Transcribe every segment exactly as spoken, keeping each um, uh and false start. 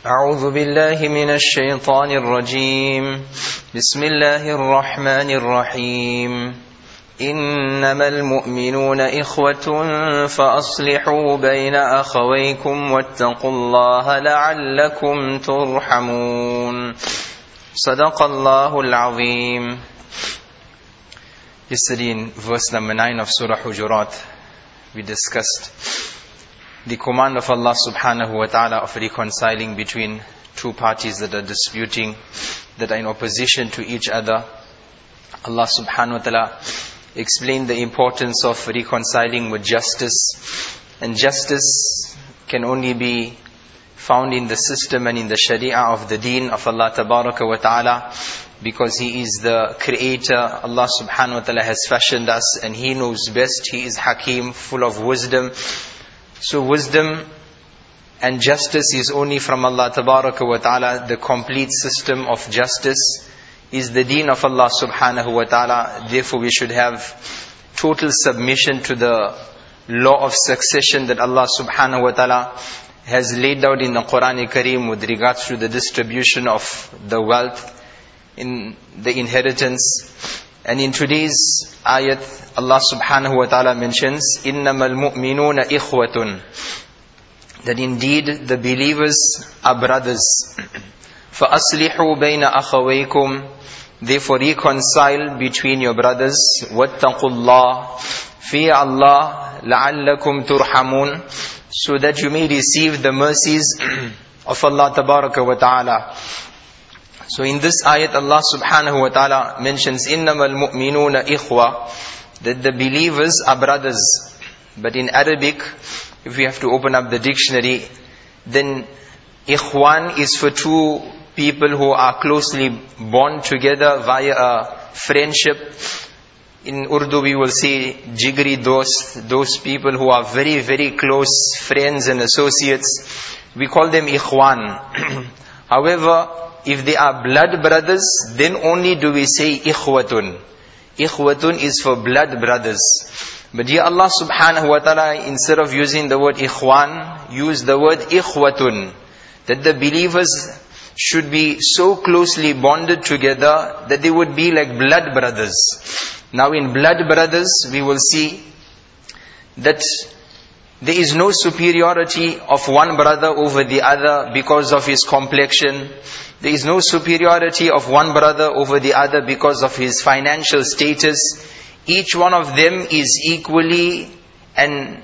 أعوذ بالله من الشيطان الرجيم بسم الله الرحمن الرحيم إنما المؤمنون إخوة فأصلحوا بين أخويكم واتقوا الله لعلكم ترحمون صدق الله العظيم. Yesterday in verse number nine of Surah Hujurat, we discussed the command of Allah subhanahu wa ta'ala of reconciling between two parties that are disputing, that are in opposition to each other. Allah subhanahu wa ta'ala explained the importance of reconciling with justice. And justice can only be found in the system and in the sharia of the deen of Allah tabaraka wa ta'ala, because He is the creator. Allah subhanahu wa ta'ala has fashioned us and He knows best. He is Hakim, full of wisdom. So wisdom and justice is only from Allah tabaraka wa ta'ala. The complete system of justice is the deen of Allah subhanahu wa ta'ala. Therefore we should have total submission to the law of succession that Allah subhanahu wa ta'ala has laid out in the Quran Kareem with regards to the distribution of the wealth, in the inheritance. And in today's ayat, Allah subhanahu wa ta'ala mentions, إِنَّمَا الْمُؤْمِنُونَ إِخْوَةٌ, that indeed the believers are brothers. فَأَصْلِحُوا بَيْنَ أَخَوَيْكُمْ, therefore reconcile between your brothers. وَاتَّقُوا اللَّهِ, fear Allah, لَعَلَّكُمْ تُرْحَمُونَ, so that you may receive the mercies of Allah tabaraka wa ta'ala. So in this ayat, Allah subhanahu wa ta'ala mentions إِنَّمَا الْمُؤْمِنُونَ إِخْوَةٌ, that the believers are brothers. But in Arabic, if we have to open up the dictionary, then ikhwan is for two people who are closely bound together via a friendship. In Urdu we will say jigri dost, those people who are very very close friends and associates. We call them ikhwan. However, if they are blood brothers, then only do we say ikhwatun. Ikhwatun is for blood brothers. But here Allah subhanahu wa ta'ala, instead of using the word ikhwan, use the word ikhwatun. That the believers should be so closely bonded together that they would be like blood brothers. Now in blood brothers, we will see that there is no superiority of one brother over the other because of his complexion. There is no superiority of one brother over the other because of his financial status. Each one of them is equally and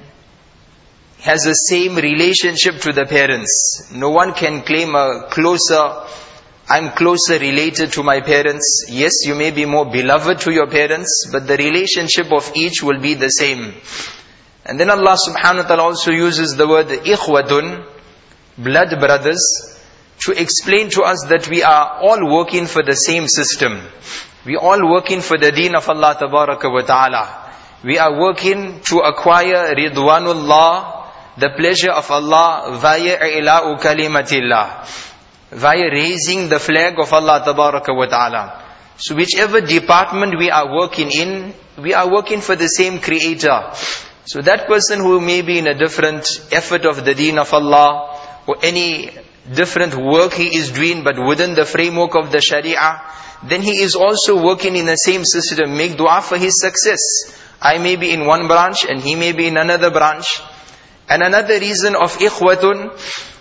has the same relationship to the parents. No one can claim a closer, I'm closer related to my parents. Yes, you may be more beloved to your parents, but the relationship of each will be the same. And then Allah subhanahu wa ta'ala also uses the word ikhwatun, blood brothers, to explain to us that we are all working for the same system. We are all working for the deen of Allah tabaraka wa ta'ala. We are working to acquire ridwanullah, the pleasure of Allah, via i'la'u kalimatillah, via raising the flag of Allah tabaraka wa ta'ala. So whichever department we are working in, we are working for the same creator. So that person who may be in a different effort of the deen of Allah, or any different work he is doing but within the framework of the sharia, then he is also working in the same system. Make dua for his success. I may be in one branch and he may be in another branch. And another reason of ikhwatun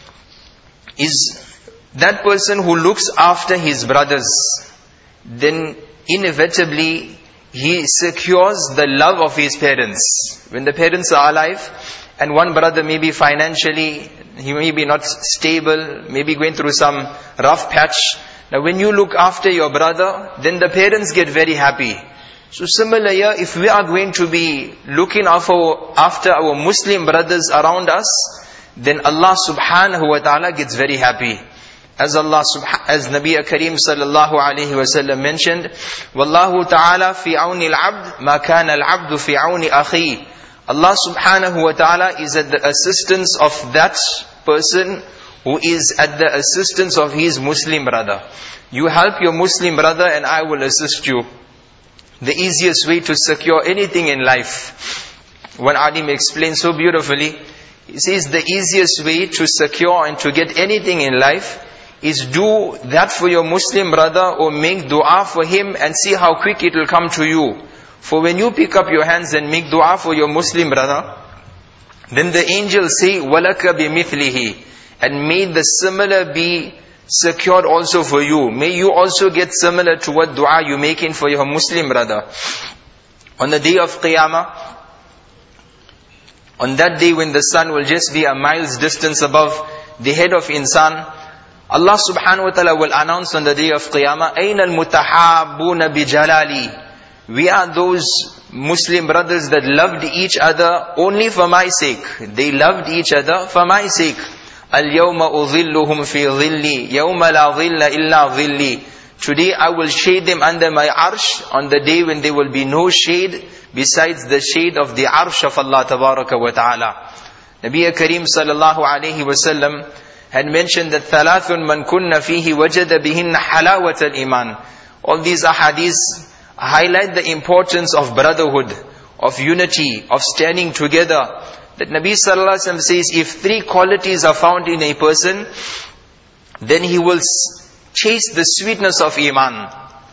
is that person who looks after his brothers, then inevitably he secures the love of his parents. When the parents are alive and one brother may be financially, he may be not stable, maybe going through some rough patch. Now when you look after your brother, then the parents get very happy. So similar here, if we are going to be looking after, after our Muslim brothers around us, then Allah subhanahu wa ta'ala gets very happy. As Allah subhanahu, as Nabi Kareem sallallahu alayhi wa sallam mentioned, Wallahu ta'ala fi awni al-abd, ma kana al-abdu fi awni akhi. Allah subhanahu wa ta'ala is at the assistance of that person who is at the assistance of his Muslim brother. You help your Muslim brother and I will assist you. The easiest way to secure anything in life. One alim explains so beautifully, He says the easiest way to secure and to get anything in life is do that for your Muslim brother, or make dua for him and see how quick it will come to you. For when you pick up your hands and make dua for your Muslim brother, then the angels say, وَلَكَ بِمِثْلِهِ, and may the similar be secured also for you. May you also get similar to what dua you're making for your Muslim brother. On the day of Qiyamah, on that day when the sun will just be a mile's distance above the head of insan, Allah subhanahu wa ta'ala will announce on the day of Qiyamah, أَيْنَ الْمُتَحَابُونَ بِجَلَالِي, we are those Muslim brothers that loved each other only for my sake. They loved each other for my sake. الْيَوْمَ أُظِلُّهُمْ فِي ظِلِّي يَوْمَ لَا ظِلَّ إِلَّا ظِلِّي. Today I will shade them under my arsh, on the day when there will be no shade besides the shade of the arsh of Allah Tabaraka wa Ta'ala. Nabi Kareem sallallahu alayhi wa sallam had mentioned that ثَلَاثٌ مَنْ كُنَّ فِيهِ وَجَدَ بِهِنَّ حَلَاوَةَ الْإِيمَانِ. All these ahadiths highlight the importance of brotherhood, of unity, of standing together. That Nabi sallallahu alayhi wa sallam says, if three qualities are found in a person, then he will chase the sweetness of Iman.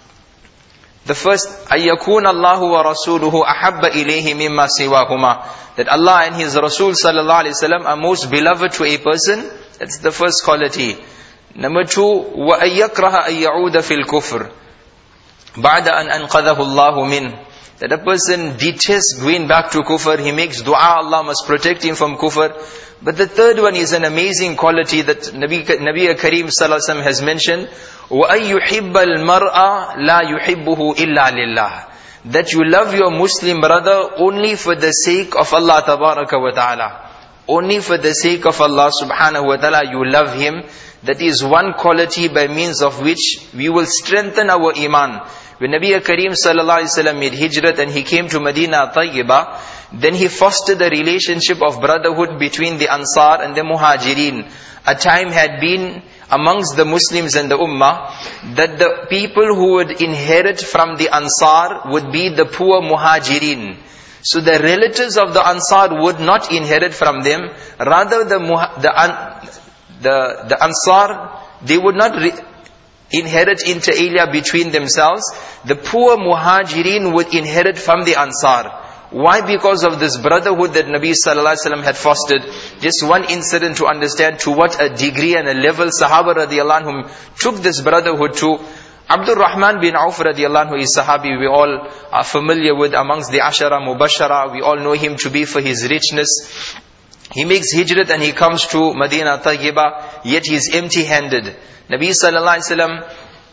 The first, أَيَّكُونَ اللَّهُ وَرَسُولُهُ أَحَبَّ إِلَيْهِ مِمَّا سِوَاهُمَا, that Allah and His Rasul sallallahu alayhi wa sallam are most beloved to a person. That's the first quality. Number two, وَأَيَّكْرَهَ أَن يَعُودَ فِي الْكُفْرِ بَعْدَ أَنْ أَنْقَذَهُ اللَّهُ مِنْهُ, that a person detests going back to kufr. He makes dua, Allah must protect him from kufr. But the third one is an amazing quality that Nabi, Nabi Kareem sallallahu alaihi wasallam has mentioned. وَأَن يُحِبَّ الْمَرْأَ لَا يُحِبُّهُ إِلَّا لِلَّهِ, that you love your Muslim brother only for the sake of Allah Tabaraka wa Ta'ala. Only for the sake of Allah subhanahu wa ta'ala you love him. That is one quality by means of which we will strengthen our iman. When Nabi Kareem sallallahu alaihi wasallam made hijrat and he came to Medina Tayyibah, then he fostered the relationship of brotherhood between the Ansar and the Muhajirin. A time had been amongst the Muslims and the Ummah that the people who would inherit from the Ansar would be the poor Muhajirin. So the relatives of the Ansar would not inherit from them. Rather the the the, the Ansar, they would not re- inherit inter alia between themselves. The poor Muhajirin would inherit from the Ansar. Why? Because of this brotherhood that Nabi sallallahu alaihi wasallam had fostered. Just one incident to understand to what a degree and a level Sahaba radiallahu anhum took this brotherhood to. Abdul Rahman bin Auf radiallahu anhu is Sahabi we all are familiar with amongst the Ashara Mubashara. We all know him to be for his richness. He makes hijrat and he comes to Medina Tayyibah, yet he is empty-handed. Nabi sallallahu alaihi wasallam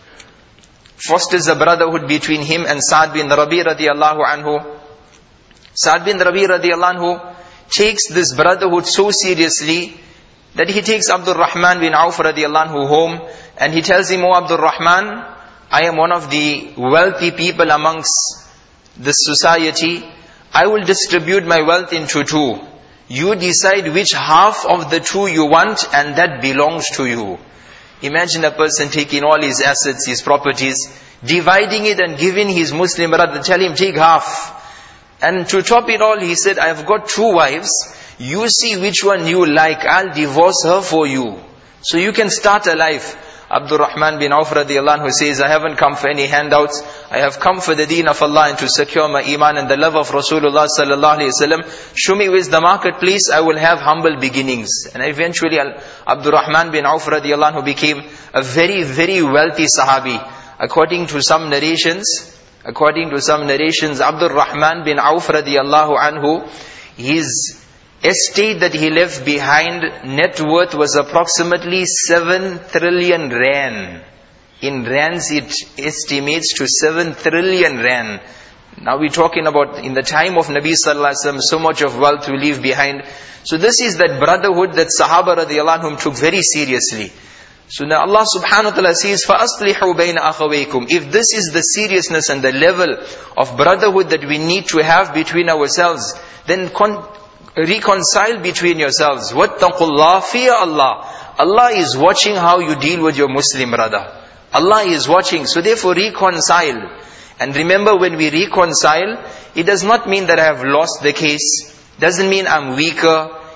fosters a brotherhood between him and Sa'd bin Rabi radiallahu anhu. Sa'd bin Rabi radiallahu anhu takes this brotherhood so seriously that he takes Abdul Rahman bin Auf radiallahu anhu home and he tells him, "Oh Abdul Rahman, I am one of the wealthy people amongst this society. I will distribute my wealth into two. You decide which half of the two you want and that belongs to you." Imagine a person taking all his assets, his properties, dividing it and giving his Muslim brother, tell him take half. And to top it all, he said, "I have got two wives. You see which one you like. I'll divorce her for you. So you can start a life." Abdul Rahman bin Auf radiallahu anhu says, "I haven't come for any handouts. I have come for the deen of Allah and to secure my iman and the love of Rasulullah sallallahu alaihi wasallam. Show me where's the marketplace, I will have humble beginnings." And eventually Abdul Rahman bin Auf radiallahu anhu became a very, very wealthy Sahabi. According to some narrations, according to some narrations, Abdul Rahman bin Auf radiallahu anhu, his estate that he left behind, net worth was approximately seven trillion rand. In rands it estimates to seven trillion rand. Now we're talking about in the time of Nabi sallallahu alaihi wasallam, so much of wealth we leave behind. So this is that brotherhood that Sahaba radiallahu anhum took very seriously. So now Allah subhanahu wa ta'ala says, فَأَصْلِحُوا بَيْنَ أَخَوَيْكُمْ. If this is the seriousness and the level of brotherhood that we need to have between ourselves, then con- reconcile between yourselves. وَاتَّقُوا اللَّهِ, fear Allah. Allah is watching how you deal with your Muslim brother. Allah is watching. So therefore reconcile. And remember, when we reconcile, it does not mean that I have lost the case. Doesn't mean I'm weaker.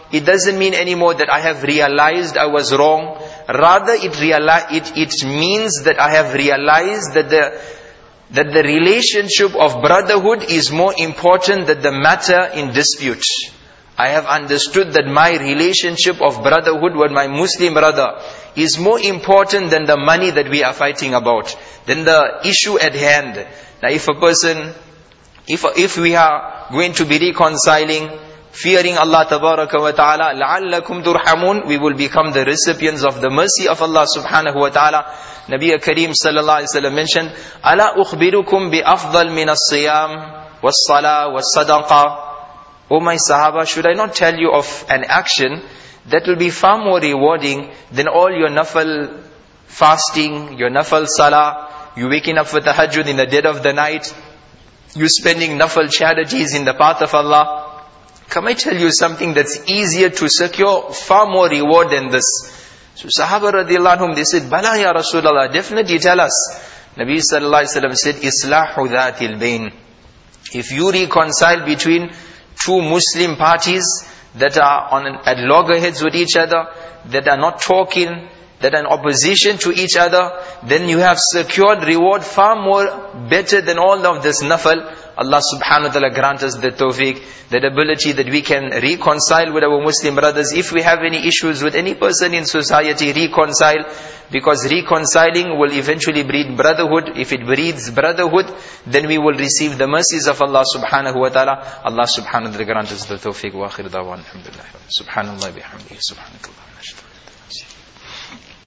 it doesn't mean anymore that I have realized I was wrong. Rather, it, reali- it, it means that I have realized that the, that the relationship of brotherhood is more important than the matter in dispute. I have understood that my relationship of brotherhood with my Muslim brother is more important than the money that we are fighting about, than the issue at hand. Now if a person, if, if we are going to be reconciling, fearing Allah Tabaraka wa Ta'ala, لَعَلَّكُمْ تُرْحَمُونَ, we will become the recipients of the mercy of Allah Subhanahu wa Ta'ala. Nabi Kareem Sallallahu Alaihi Wasallam mentioned, أَلَا أُخْبِرُكُمْ بِأَفْضَلْ مِنَ الصِّيَامِ وَالصَّلَاةِ وَالصَّدَقَةِ. O my Sahaba, should I not tell you of an action that will be far more rewarding than all your nafal fasting, your nafal salah, you waking up for tahajjud in the dead of the night, you spending nafal charities in the path of Allah. Can I tell you something that's easier to secure, far more reward than this? So Sahaba radiallahu anhum, they said, Bala ya Rasulullah, definitely tell us. Nabi sallallahu alaihi wasallam said, Islahu dhatil bayn. If you reconcile between two Muslim parties that are on an, at loggerheads with each other, that are not talking, that are in opposition to each other, then you have secured reward far more better than all of this nafal. Allah subhanahu wa ta'ala grant us the tawfiq, that ability that we can reconcile with our Muslim brothers. If we have any issues with any person in society, reconcile, because reconciling will eventually breed brotherhood. If it breeds brotherhood, then we will receive the mercies of Allah subhanahu wa ta'ala. Allah subhanahu wa ta'ala grant us the tawfiq. Wa akhir dawan, alhamdulillah. Subhanallah bihamdihi, subhanakallah.